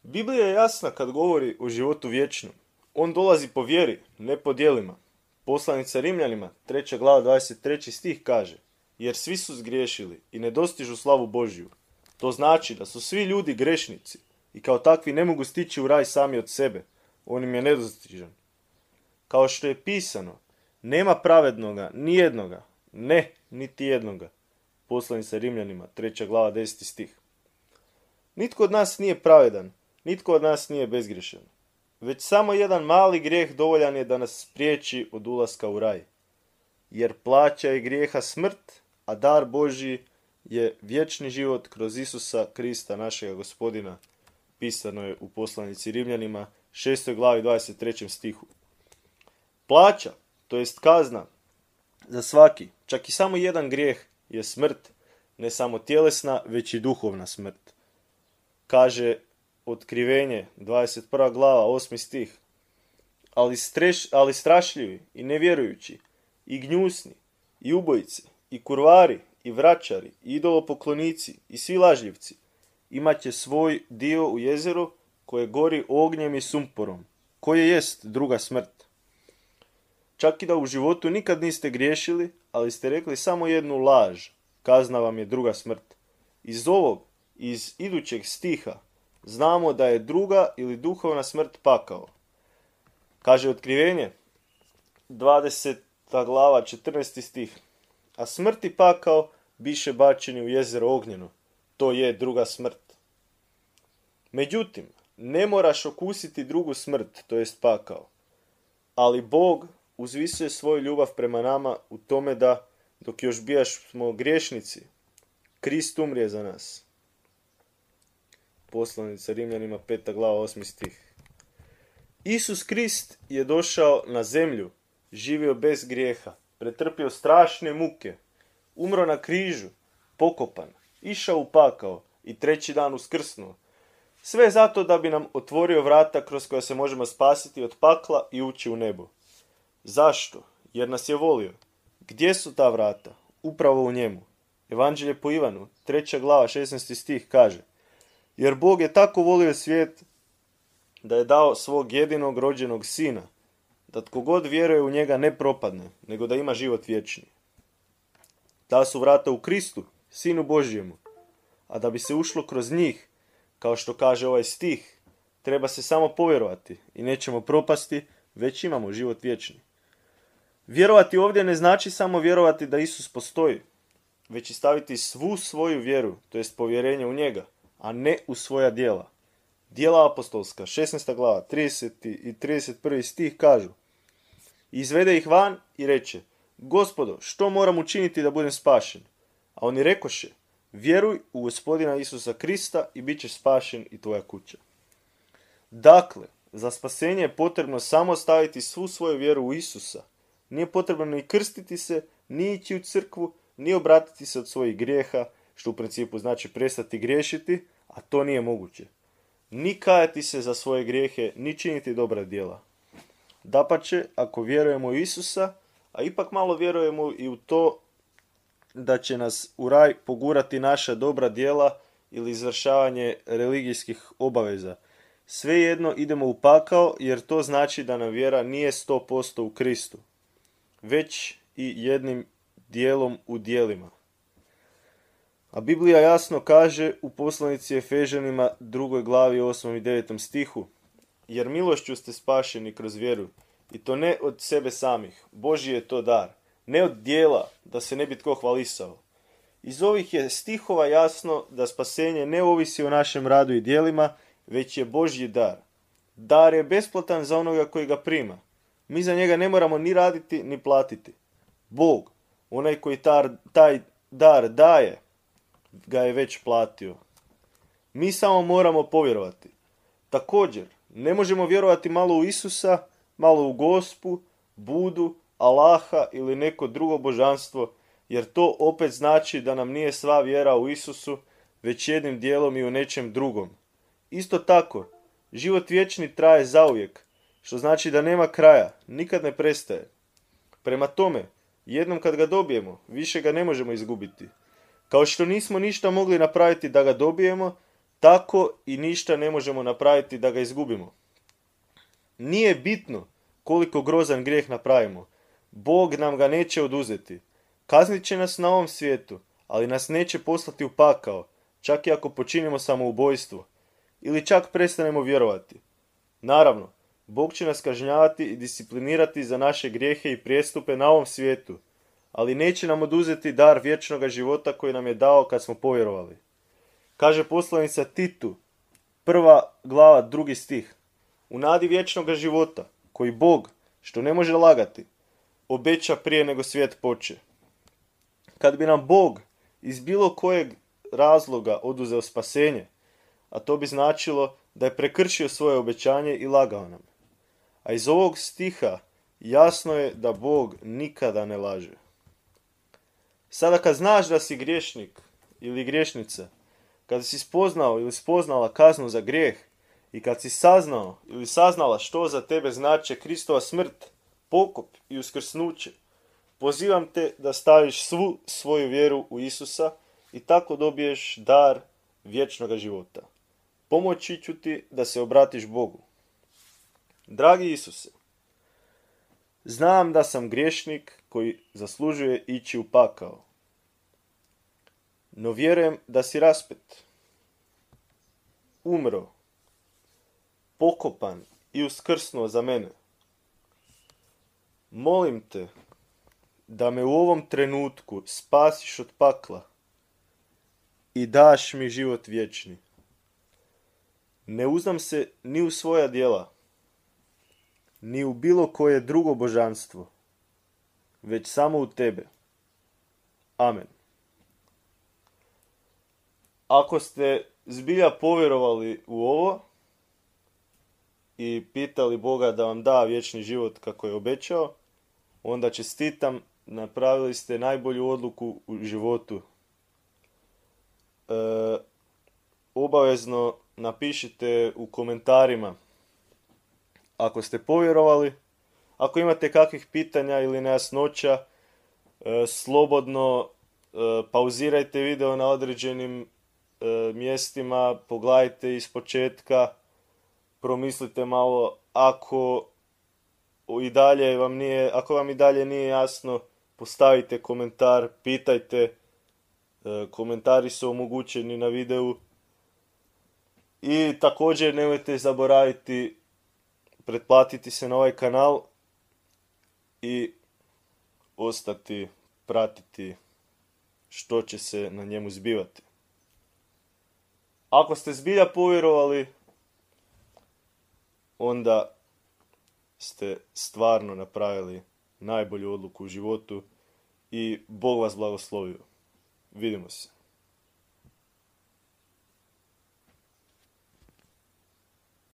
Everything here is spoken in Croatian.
Biblija je jasna kad govori o životu vječnom. On dolazi po vjeri, ne po djelima. Poslanica Rimljanima, 3. glava 23. stih kaže: jer svi su zgriješili i ne dostižu slavu Božju. To znači da su svi ljudi grešnici i kao takvi ne mogu stići u raj sami od sebe. On im je nedostižan. Kao što je pisano, nema pravednoga, ni jednoga, ne, niti jednoga. Poslanica Rimljanima, 3. glava 10. stih. Nitko od nas nije pravedan, nitko od nas nije bezgrešan. Već samo jedan mali grijeh dovoljan je da nas spriječi od ulaska u raj. Jer plaća je grijeha smrt, a dar Božji je vječni život kroz Isusa Krista, našega Gospodina. Pisano je u poslanici Rimljanima, 6. glavi 23. stihu. Plaća, to jest kazna za svaki, čak i samo jedan grijeh, je smrt, ne samo tjelesna, već i duhovna smrt. Kaže Otkrivenje, 21. glava, 8. stih. Ali strašljivi i nevjerujući, i gnjusni, i ubojice, i kurvari, i vračari, i idolopoklonici, i svi lažljivci imat će svoj dio u jezeru koje gori ognjem i sumporom, koje jest druga smrt. Čak i da u životu nikad niste griješili, ali ste rekli samo jednu laž, kazna vam je druga smrt. Iz ovog, iz idućeg stiha, znamo da je druga ili duhovna smrt pakao. Kaže Otkrivenje, 20. glava, 14. stih. A smrt i pakao biše bačeni u jezero ognjeno. To je druga smrt. Međutim, ne moraš okusiti drugu smrt, to jest pakao. Ali Bog uzvisuje svoju ljubav prema nama u tome da, dok još smo griješnici, Krist umrije za nas. Poslanica Rimljanima, 5. glava, 8. stih. Isus Krist je došao na zemlju, živio bez grijeha, pretrpio strašne muke, umro na križu, pokopan, išao u pakao i treći dan uskrsnuo. Sve zato da bi nam otvorio vrata kroz koja se možemo spasiti od pakla i ući u nebo. Zašto? Jer nas je volio. Gdje su ta vrata? Upravo u njemu. Evanđelje po Ivanu, 3. glava, 16. stih kaže: jer Bog je tako volio svijet da je dao svog jedinog rođenog sina, da tko god vjeruje u njega ne propadne, nego da ima život vječni. Ta su vrata u Kristu, Sinu Božjemu, a da bi se ušlo kroz njih, kao što kaže ovaj stih, treba se samo povjerovati i nećemo propasti, već imamo život vječni. Vjerovati ovdje ne znači samo vjerovati da Isus postoji, već i staviti svu svoju vjeru, to jest povjerenje u njega, a ne u svoja djela. Djela apostolska, 16. glava, 30. i 31. stih kažu: izvede ih van i reče: Gospodo, što moram učiniti da budem spašen? A oni rekoše: vjeruj u Gospodina Isusa Krista i bit ćeš spašen i tvoja kuća. Dakle, za spasenje je potrebno samo staviti svu svoju vjeru u Isusa. Nije potrebno ni krstiti se, ni ići u crkvu, ni obratiti se od svojih grijeha, što u principu znači prestati griješiti, a to nije moguće. Ni kajati se za svoje grijehe, ni činiti dobra djela. Dapače, ako vjerujemo u Isusa, a ipak malo vjerujemo i u to da će nas u raj pogurati naša dobra djela ili izvršavanje religijskih obaveza, svejedno idemo u pakao, jer to znači da nam vjera nije 100% u Kristu, već i jednim dijelom u djelima. A Biblija jasno kaže u poslanici Efežanima 2. glavi 8. i 9. stihu: jer milošću ste spašeni kroz vjeru, i to ne od sebe samih, Božji je to dar, ne od dijela, da se ne bi tko hvalisao. Iz ovih je stihova jasno da spasenje ne ovisi o našem radu i djelima, već je Božji dar. Dar je besplatan za onoga koji ga prima. Mi za njega ne moramo ni raditi, ni platiti. Bog, onaj koji taj dar daje, ga je već platio. Mi samo moramo povjerovati. Također, ne možemo vjerovati malo u Isusa, malo u Gospu, Budu, Allaha ili neko drugo božanstvo, jer to opet znači da nam nije sva vjera u Isusu, već jednim dijelom i u nečem drugom. Isto tako, život vječni traje zauvijek, što znači da nema kraja, nikad ne prestaje. Prema tome, jednom kad ga dobijemo, više ga ne možemo izgubiti. Kao što nismo ništa mogli napraviti da ga dobijemo, tako i ništa ne možemo napraviti da ga izgubimo. Nije bitno koliko grozan grijeh napravimo. Bog nam ga neće oduzeti. Kaznit će nas na ovom svijetu, ali nas neće poslati u pakao, čak i ako počinimo samoubojstvo. Ili čak prestanemo vjerovati. Naravno, Bog će nas kažnjavati i disciplinirati za naše grijehe i prijestupe na ovom svijetu, ali neće nam oduzeti dar vječnoga života koji nam je dao kad smo povjerovali. Kaže poslanica Titu, 1. glava, 2. stih. U nadi vječnoga života, koji Bog, što ne može lagati, obeća prije nego svijet poče. Kad bi nam Bog iz bilo kojeg razloga oduzeo spasenje, a to bi značilo da je prekršio svoje obećanje i lagao nam. A iz ovog stiha jasno je da Bog nikada ne laže. Sada kad znaš da si griješnik ili griješnica, kad si spoznao ili spoznala kaznu za grijeh i kad si saznao ili saznala što za tebe znače Kristova smrt, pokop i uskrsnuće, pozivam te da staviš svu svoju vjeru u Isusa i tako dobiješ dar vječnoga života. Pomoći ću ti da se obratiš Bogu. Dragi Isuse, znam da sam griješnik koji zaslužuje ići u pakao, no vjerujem da si raspet, umro, pokopan i uskrsnuo za mene. Molim te da me u ovom trenutku spasiš od pakla i daš mi život vječni. Ne uzdam se ni u svoja djela, ni u bilo koje drugo božanstvo, već samo u tebe. Amen. Ako ste zbilja povjerovali u ovo i pitali Boga da vam da vječni život kako je obećao, onda čestitam, napravili ste najbolju odluku u životu. Obavezno napišite u komentarima ako ste povjerovali. Ako imate kakvih pitanja ili nejasnoća, slobodno pauzirajte video na određenim mjestima, pogledajte iz početka, promislite malo. Ako vam i dalje nije jasno, postavite komentar, pitajte. Komentari su omogućeni na videu. I također nemojte zaboraviti pretplatiti se na ovaj kanal i ostati pratiti što će se na njemu zbivati. Ako ste zbilja povjerovali, onda ste stvarno napravili najbolju odluku u životu i Bog vas blagoslovio. Vidimo se.